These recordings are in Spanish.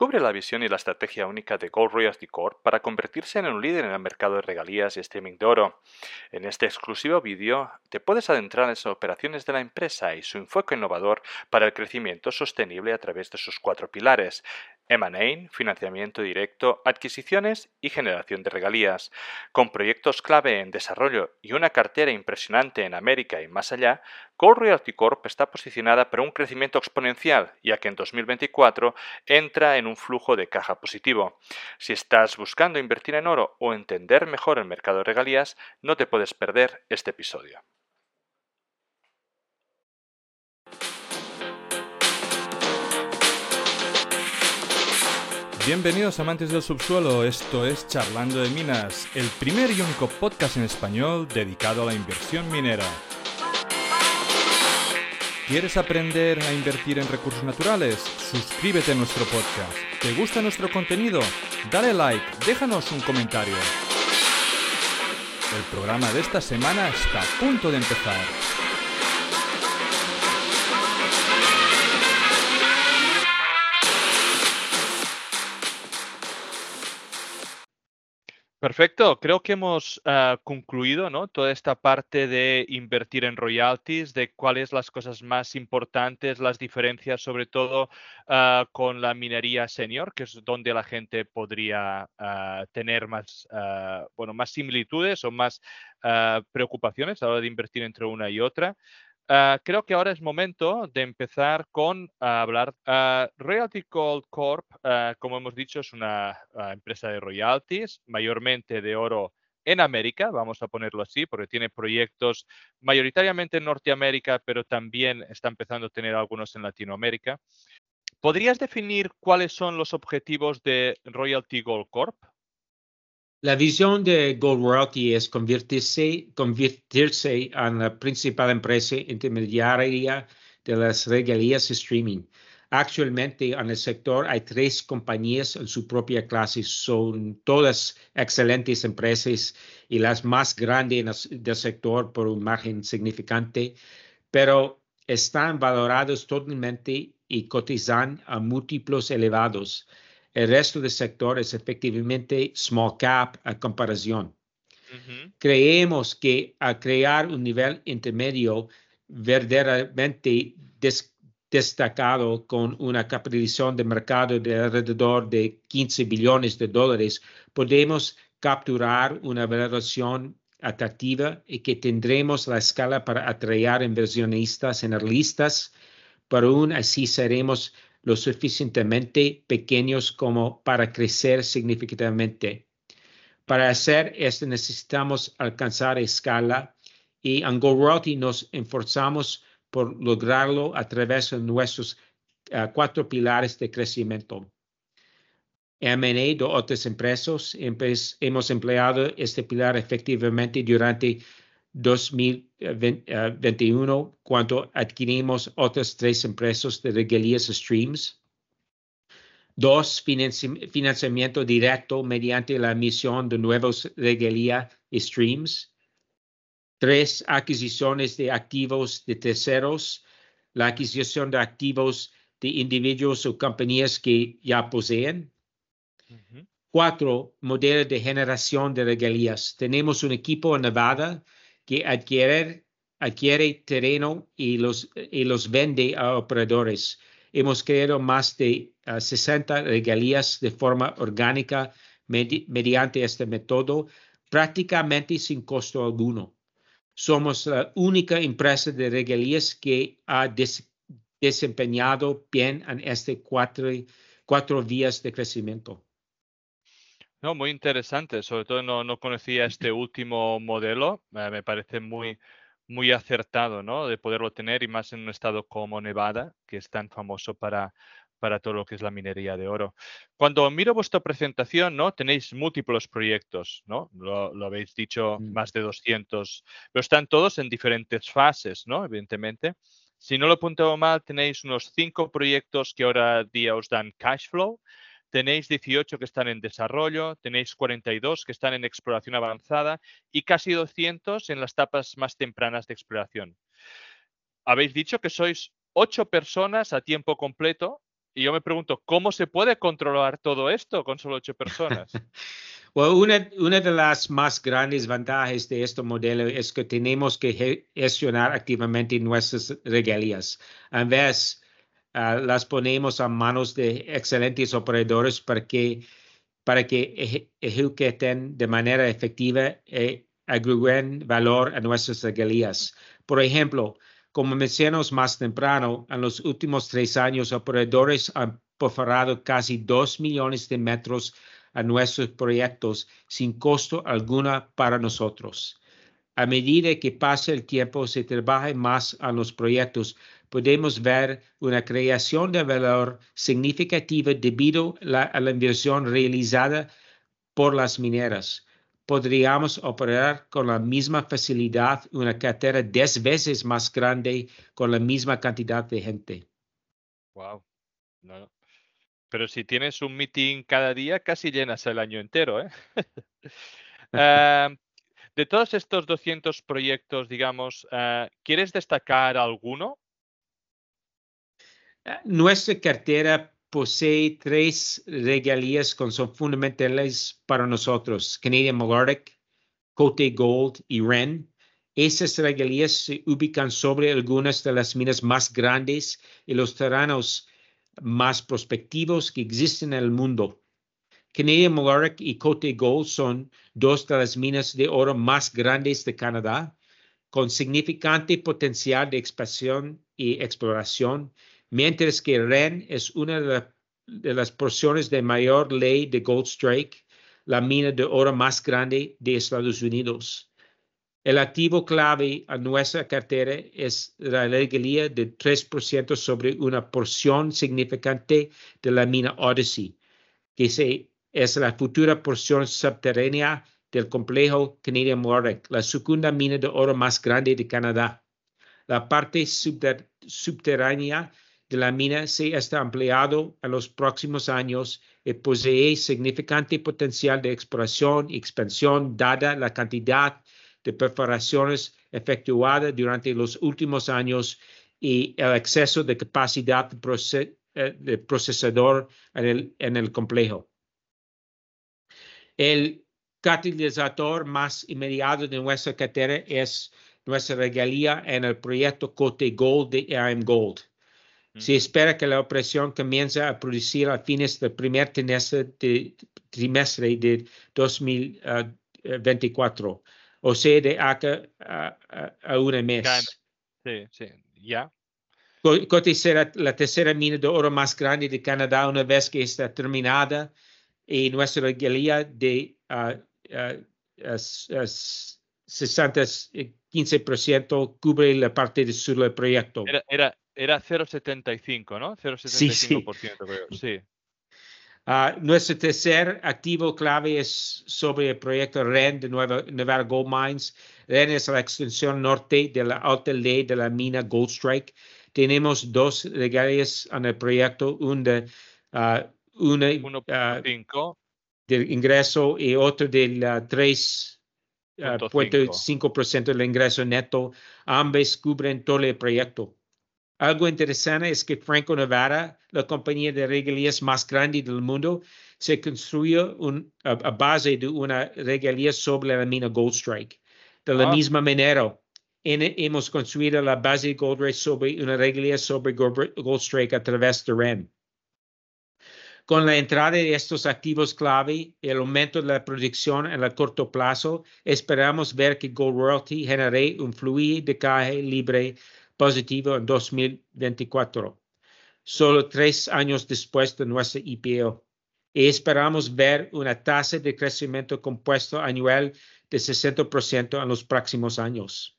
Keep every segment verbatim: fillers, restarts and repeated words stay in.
Descubre la visión y la estrategia única de Gold Royalty Corp para convertirse en un líder en el mercado de regalías y streaming de oro. En este exclusivo vídeo te puedes adentrar en las operaciones de la empresa y su enfoque innovador para el crecimiento sostenible a través de sus cuatro pilares: M and A, financiamiento directo, adquisiciones y generación de regalías. Con proyectos clave en desarrollo y una cartera impresionante en América y más allá, Gold Royalty Corp está posicionada para un crecimiento exponencial, ya que en dos mil veinticuatro entra en un flujo de caja positivo. Si estás buscando invertir en oro o entender mejor el mercado de regalías, no te puedes perder este episodio. Bienvenidos amantes del subsuelo, esto es Charlando de Minas, el primer y único podcast en español dedicado a la inversión minera. ¿Quieres aprender a invertir en recursos naturales? Suscríbete a nuestro podcast. ¿Te gusta nuestro contenido? Dale like, déjanos un comentario. El programa de esta semana está a punto de empezar. Perfecto, creo que hemos uh, concluido, ¿no?, toda esta parte de invertir en royalties, de cuáles las cosas más importantes, las diferencias sobre todo uh, con la minería senior, que es donde la gente podría uh, tener más, uh, bueno, más similitudes o más uh, preocupaciones a la hora de invertir entre una y otra. Uh, creo que ahora es momento de empezar con uh, hablar. Uh, Royalty Gold Corp, uh, como hemos dicho, es una uh, empresa de royalties, mayormente de oro en América, vamos a ponerlo así, porque tiene proyectos mayoritariamente en Norteamérica, pero también está empezando a tener algunos en Latinoamérica. ¿Podrías definir cuáles son los objetivos de Royalty Gold Corp? La visión de Gold Royalty es convertirse, convertirse en la principal empresa intermediaria de las regalías streaming. Actualmente en el sector hay tres compañías en su propia clase. Son todas excelentes empresas y las más grandes del sector por un margen significante, pero están valorados totalmente y cotizan a múltiplos elevados. El resto del sector es efectivamente small cap a comparación. Uh-huh. Creemos que al crear un nivel intermedio verdaderamente des destacado con una capitalización de mercado de alrededor de quince billones de dólares, podemos capturar una valoración atractiva y que tendremos la escala para atraer inversionistas generalistas, pero aún así seremos lo suficientemente pequeños como para crecer significativamente. Para hacer esto necesitamos alcanzar escala y en Gold Royalty nos esforzamos por lograrlo a través de nuestros uh, cuatro pilares de crecimiento. M and A de otras empresas, hemos empleado este pilar efectivamente durante dos mil veintiuno, cuando adquirimos otras tres empresas de regalías streams. Dos, financi financiamiento directo mediante la emisión de nuevos regalías streams. Tres, adquisiciones de activos de terceros, la adquisición de activos de individuos o compañías que ya poseen. Uh-huh. Cuatro, modelo de generación de regalías. Tenemos un equipo en Nevada que adquiere, adquiere terreno y los, y los vende a operadores. Hemos creado más de uh, sesenta regalías de forma orgánica med mediante este método, prácticamente sin costo alguno. Somos la única empresa de regalías que ha des desempeñado bien en estas cuatro, cuatro vías de crecimiento. No, muy interesante. Sobre todo no, no conocía este último modelo. Eh, me parece muy, muy acertado, ¿no?, de poderlo tener, y más en un estado como Nevada, que es tan famoso para, para todo lo que es la minería de oro. Cuando miro vuestra presentación, ¿no?, tenéis múltiples proyectos, ¿no? Lo, lo habéis dicho, mm. más de doscientos, pero están todos en diferentes fases, ¿no?, evidentemente. Si no lo apunto mal, tenéis unos cinco proyectos que ahora día os dan cash flow. Tenéis dieciocho que están en desarrollo, tenéis cuarenta y dos que están en exploración avanzada y casi doscientos en las etapas más tempranas de exploración. Habéis dicho que sois ocho personas a tiempo completo Y yo me pregunto, ¿cómo se puede controlar todo esto con solo ocho personas? Well, una, una de las más grandes ventajas de este modelo es que tenemos que gestionar activamente nuestras regalías. En vez, uh, las ponemos a manos de excelentes operadores para que, para que ejecuten de manera efectiva e agreguen valor a nuestras regalías. Por ejemplo, como mencionamos más temprano, en los últimos tres años, operadores han perforado casi dos millones de metros a nuestros proyectos sin costo alguna para nosotros. A medida que pasa el tiempo, se trabaja más en los proyectos, podemos ver una creación de valor significativa debido la, a la inversión realizada por las mineras. Podríamos operar con la misma facilidad una cartera diez veces más grande con la misma cantidad de gente. Wow. No, no. Pero si tienes un meeting cada día, casi llenas el año entero, ¿eh? Em, de todos estos doscientos proyectos, digamos, eh, ¿quieres destacar alguno? Nuestra cartera posee tres regalías que son fundamentales para nosotros: Canadian Malartic, Côté Gold y Ren. Esas regalías se ubican sobre algunas de las minas más grandes y los terrenos más prospectivos que existen en el mundo. Canadian Malartic y Côté Gold son dos de las minas de oro más grandes de Canadá, con significante potencial de expansión y exploración, mientras que Ren es una de, la, de las porciones de mayor ley de Goldstrike, la mina de oro más grande de Estados Unidos. El activo clave a nuestra cartera es la regalía de tres por ciento sobre una porción significante de la mina Odyssey, que se, es la futura porción subterránea del complejo Canadian Malartic, la segunda mina de oro más grande de Canadá. La parte subter subterránea de la mina se está ampliando en los próximos años y posee significante potencial de exploración y expansión dada la cantidad de perforaciones efectuadas durante los últimos años y el exceso de capacidad de, proces de procesador en el, en el complejo. El catalizador más inmediato de nuestra cartera es nuestra regalía en el proyecto Côté Gold de IAMGOLD. Uh-huh. Se espera que la operación comience a producir a fines del primer trimestre de, trimestre de dos mil veinticuatro, o sea, de acá a, a, a un mes. Sí, sí, ya. Côté será la tercera mina de oro más grande de Canadá una vez que está terminada, y nuestra regalía de uh, uh, uh, sesenta, quince por ciento cubre la parte de sur del proyecto. Era, era, era cero coma setenta y cinco, ¿no? cero coma setenta y cinco por ciento, sí, sí. Creo. Sí. Uh, nuestro tercer activo clave es sobre el proyecto Ren de Nueva, Nevada Gold Mines. Ren es la extensión norte de la alta ley de la mina Goldstrike. Tenemos dos regalías en el proyecto, un de uh, una uno punto cinco uh, del ingreso y otro del uh, tres punto cinco por ciento del ingreso neto. Ambos cubren todo el proyecto. Algo interesante es que Franco-Nevada, la compañía de regalías más grande del mundo, se construyó un, a, a base de una regalía sobre la mina Goldstrike. De la ah. misma manera, en, hemos construido la base de Goldstrike sobre una regalía sobre Goldstrike a través de Ren. Con la entrada de estos activos clave y el aumento de la producción en el corto plazo, esperamos ver que Gold Royalty genere un flujo de caja libre positivo en dos mil veinticuatro, solo tres años después de nuestra I P O. Y esperamos ver una tasa de crecimiento compuesto anual de sesenta por ciento en los próximos años.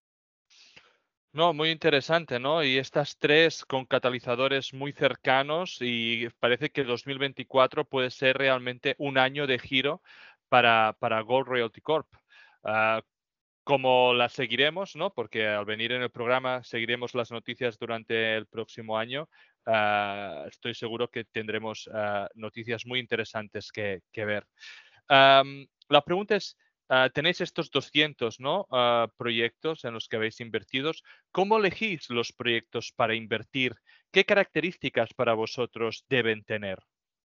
No, muy interesante, ¿no? Y estas tres con catalizadores muy cercanos, y parece que dos mil veinticuatro puede ser realmente un año de giro para, para Gold Royalty Corp. Uh, como las seguiremos, ¿no? Porque al venir en el programa seguiremos las noticias durante el próximo año. Uh, estoy seguro que tendremos uh, noticias muy interesantes que, que ver. Um, la pregunta es, ah, tenéis estos doscientos, ¿no? ah, proyectos en los que habéis invertido. ¿Cómo elegís los proyectos para invertir? ¿Qué características para vosotros deben tener?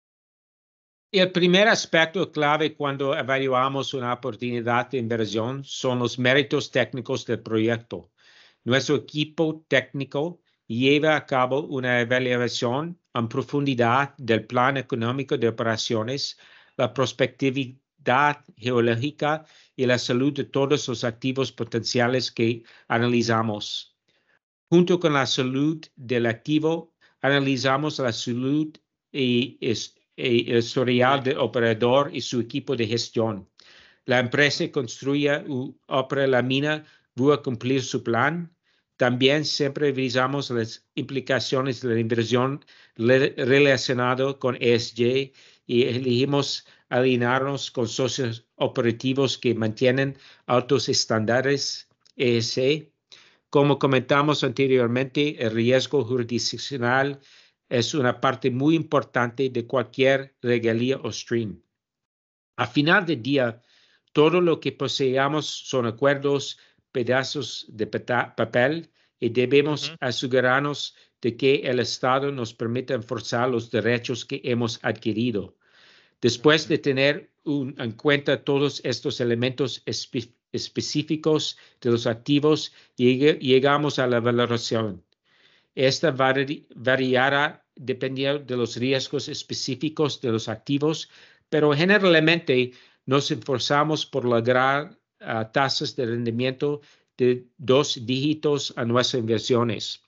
El primer aspecto clave cuando evaluamos una oportunidad de inversión son los méritos técnicos del proyecto. Nuestro equipo técnico lleva a cabo una evaluación en profundidad del plan económico de operaciones, la prospectividad geológica y la salud de todos los activos potenciales que analizamos. Junto con la salud del activo, analizamos la salud y el historial del operador y su equipo de gestión. La empresa construye u opera la mina va a cumplir su plan. También siempre revisamos las implicaciones de la inversión relacionada con E S G y elegimos alinearnos con socios operativos que mantienen altos estándares E S G. Como comentamos anteriormente, el riesgo jurisdiccional es una parte muy importante de cualquier regalía o stream. A final del día, todo lo que poseamos son acuerdos, pedazos de papel y debemos Ujú, asegurarnos de que el Estado nos permita enforzar los derechos que hemos adquirido. Después ujú. de tener un, en cuenta todos estos elementos espe específicos de los activos, llegue, llegamos a la valoración. Esta vari, variará dependiendo de los riesgos específicos de los activos, pero generalmente nos esforzamos por lograr uh, tasas de rendimiento de dos dígitos a nuestras inversiones.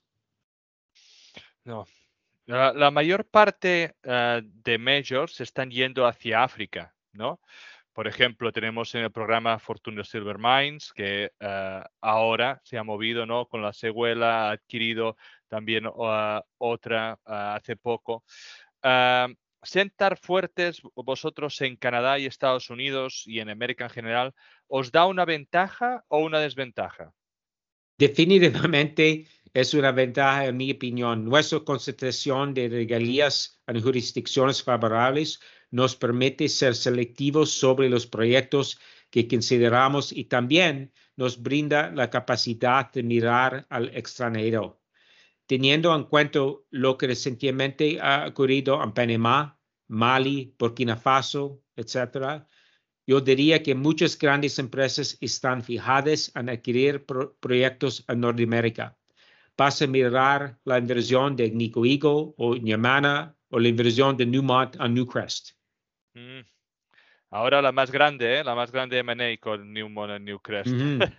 No. La, la mayor parte ah, de majors se están yendo hacia África, ¿no? Por ejemplo, tenemos en el programa Fortuna Silver Mines, que ah, ahora se ha movido, ¿no? Con la secuela, ha adquirido también ah, otra ah, hace poco. Ah, sentar fuertes vosotros en Canadá y Estados Unidos y en América en general, ¿os da una ventaja o una desventaja? Definitivamente es una ventaja, en mi opinión. Nuestra concentración de regalías en jurisdicciones favorables nos permite ser selectivos sobre los proyectos que consideramos y también nos brinda la capacidad de mirar al extranjero. Teniendo en cuenta lo que recientemente ha ocurrido en Panamá, Mali, Burkina Faso, etcétera, yo diría que muchas grandes empresas están fijadas en adquirir pro proyectos en Norteamérica. Basta mirar la inversión de Agnico Eagle o Yamana o la inversión de Newmont en Newcrest. Mm. Ahora la más grande, ¿eh? La más grande M and A con Newmont en Newcrest. Uh-huh.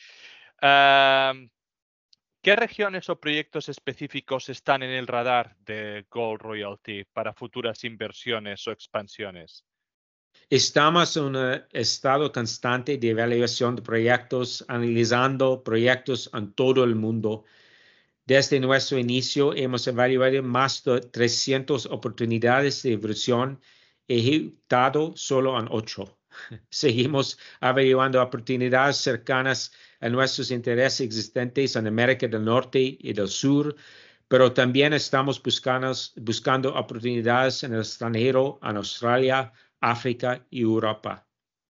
Am, ¿qué regiones o proyectos específicos están en el radar de Gold Royalty para futuras inversiones o expansiones? Estamos en un estado constante de evaluación de proyectos, analizando proyectos en todo el mundo. Desde nuestro inicio hemos evaluado más de trescientas oportunidades de inversión, ejecutado solo en ocho. Seguimos evaluando oportunidades cercanas a nuestros intereses existentes en América del Norte y del Sur, pero también estamos buscando, buscando oportunidades en el extranjero, en Australia, África y Europa.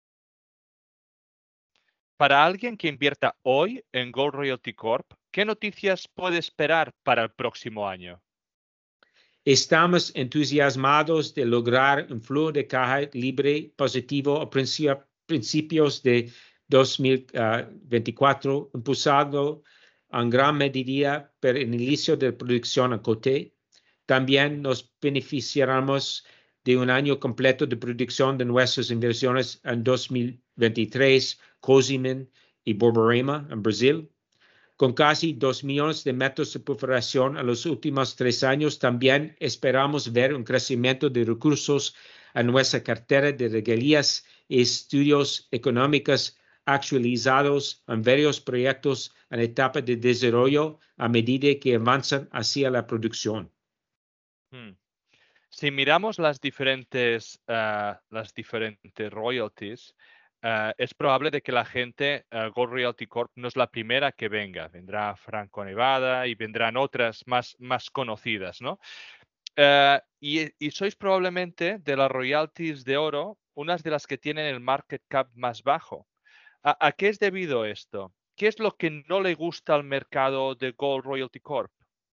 Para alguien que invierta hoy en Gold Royalty Corp, ¿qué noticias puede esperar para el próximo año? Estamos entusiasmados de lograr un flujo de caja libre positivo a principios de dos mil veinticuatro, impulsado en gran medida por el inicio de producción en Côté. También nos beneficiaremos de un año completo de producción de nuestras inversiones en dos mil veintitrés, Cozimin y Borborema en Brasil. Con casi dos millones de metros de perforación en los últimos tres años, también esperamos ver un crecimiento de recursos a nuestra cartera de regalías y estudios económicos actualizados en varios proyectos en etapa de desarrollo a medida que avanzan hacia la producción. Hmm. Si miramos las diferentes, ah, las diferentes royalties, ah, es probable de que la gente, ah, Gold Royalty Corp no es la primera que venga. Vendrá Franco Nevada y vendrán otras más, más conocidas, ¿no? Ah, y, y sois probablemente de las royalties de oro unas de las que tienen el market cap más bajo. ¿A, a qué es debido esto? ¿Qué es lo que no le gusta al mercado de Gold Royalty Corp?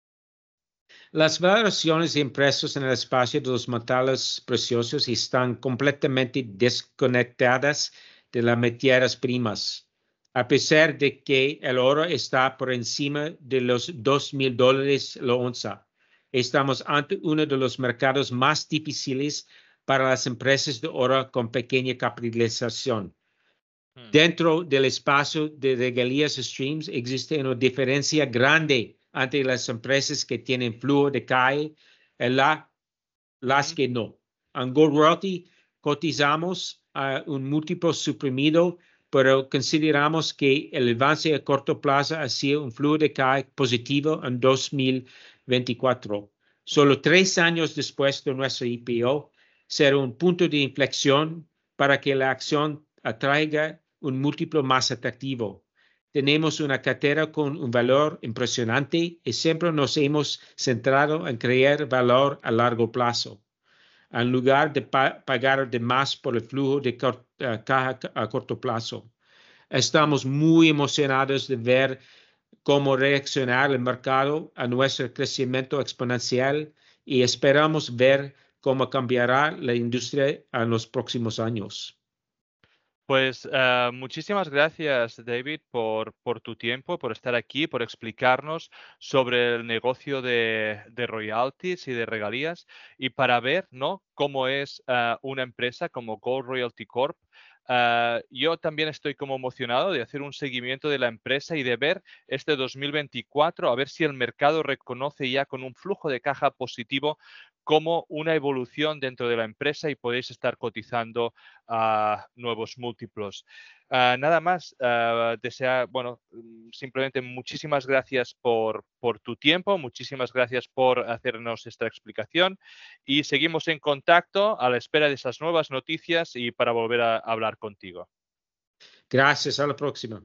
Las valoraciones de impresos en el espacio de los metales preciosos están completamente desconectadas de las materias primas. A pesar de que el oro está por encima de los dos mil dólares la onza, estamos ante uno de los mercados más difíciles para las empresas de oro con pequeña capitalización. Hmm. Dentro del espacio de regalías streams existe una diferencia grande entre las empresas que tienen flujo de calle y la, las que no. En Gold Royalty cotizamos a un múltiplo suprimido, pero consideramos que el avance a corto plazo ha sido un flujo de calle positivo en dos mil veinticuatro. Solo tres años después de nuestro I P O, será un punto de inflexión para que la acción atraiga un múltiplo más atractivo. Tenemos una cartera con un valor impresionante y siempre nos hemos centrado en crear valor a largo plazo, en lugar de pa pagar de más por el flujo de uh, caja a corto plazo. Estamos muy emocionados de ver cómo reaccionar el mercado a nuestro crecimiento exponencial y esperamos ver cómo cambiará la industria en los próximos años. Pues uh, muchísimas gracias, David, por, por tu tiempo, por estar aquí, por explicarnos sobre el negocio de, de royalties y de regalías y para ver, ¿no?, cómo es uh, una empresa como Gold Royalty Corp. Uh, yo también estoy como emocionado de hacer un seguimiento de la empresa y de ver este dos mil veinticuatro, a ver si el mercado reconoce ya con un flujo de caja positivo como una evolución dentro de la empresa y podéis estar cotizando a uh, nuevos múltiplos. Uh, nada más, uh, desea, bueno, simplemente muchísimas gracias por, por tu tiempo, muchísimas gracias por hacernos esta explicación y seguimos en contacto a la espera de esas nuevas noticias y para volver a hablar contigo. Gracias, a la próxima.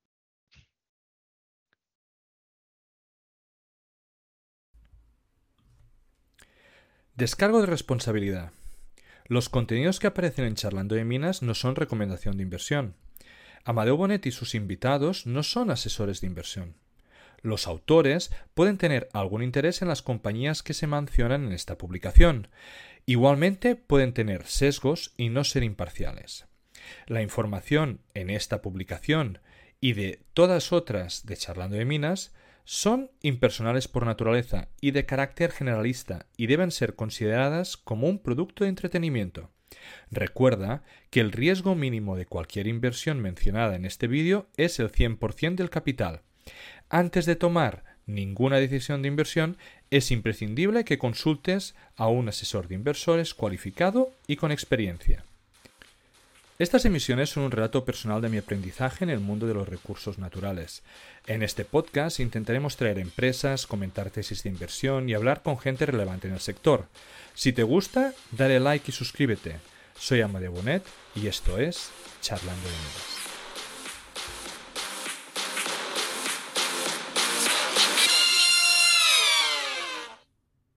Descargo de responsabilidad. Los contenidos que aparecen en Charlando de Minas no son recomendación de inversión. Amadeu Bonet y sus invitados no son asesores de inversión. Los autores pueden tener algún interés en las compañías que se mencionan en esta publicación. Igualmente pueden tener sesgos y no ser imparciales. La información en esta publicación y de todas otras de Charlando de Minas son impersonales por naturaleza y de carácter generalista y deben ser consideradas como un producto de entretenimiento. Recuerda que el riesgo mínimo de cualquier inversión mencionada en este vídeo es el cien por ciento del capital. Antes de tomar ninguna decisión de inversión, es imprescindible que consultes a un asesor de inversores cualificado y con experiencia. Estas emisiones son un relato personal de mi aprendizaje en el mundo de los recursos naturales. En este podcast intentaremos traer empresas, comentar tesis de inversión y hablar con gente relevante en el sector. Si te gusta, dale like y suscríbete. Soy Amadeu Bonet y esto es Charlando de Minas.